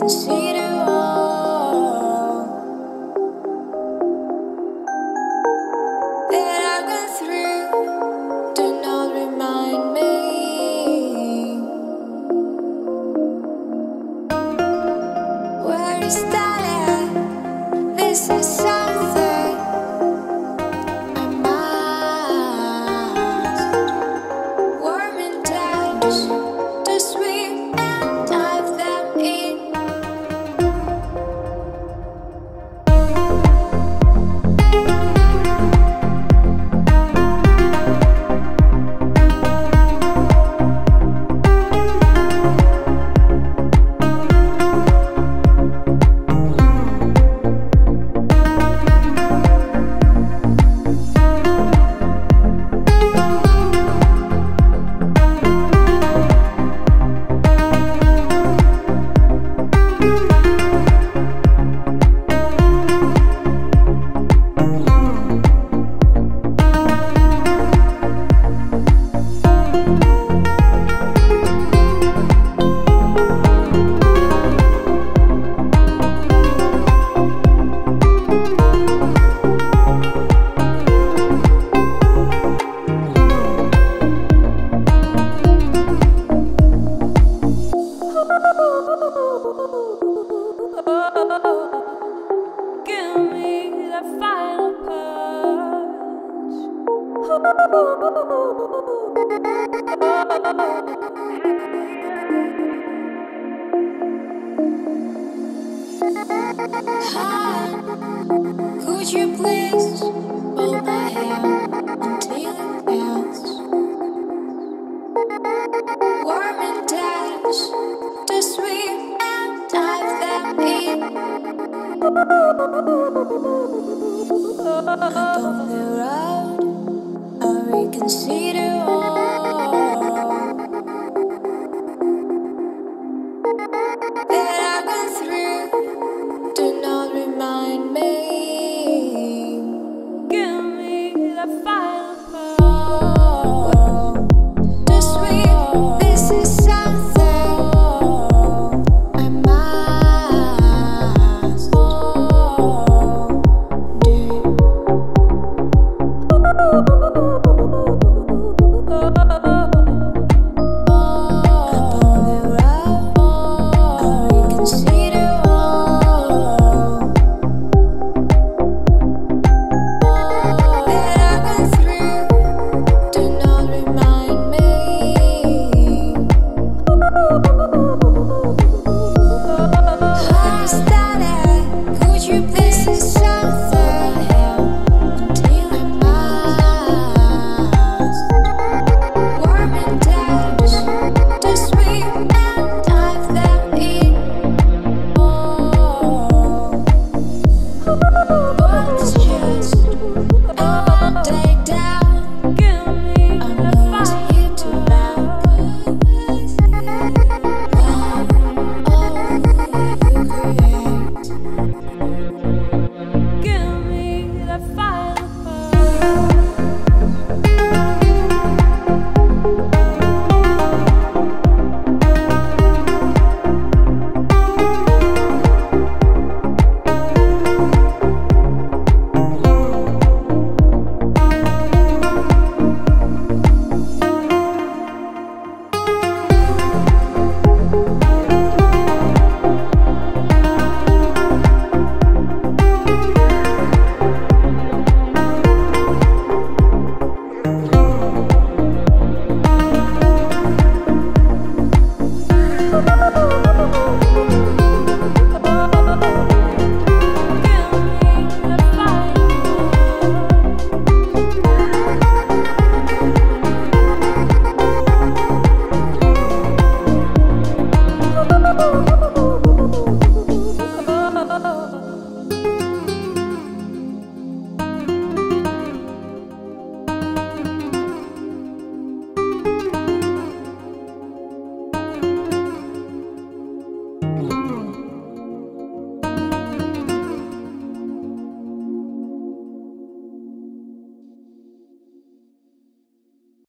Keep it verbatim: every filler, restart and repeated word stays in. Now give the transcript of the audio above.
reconsider all that I've gone through. Do not remind me. Where is that at? This is something I must warm and touch to swim and dive them in. Give me that final punch. Could you please hold my hand until it melts? Warm and touch to swim and dive them in. Upon the road, I reconsider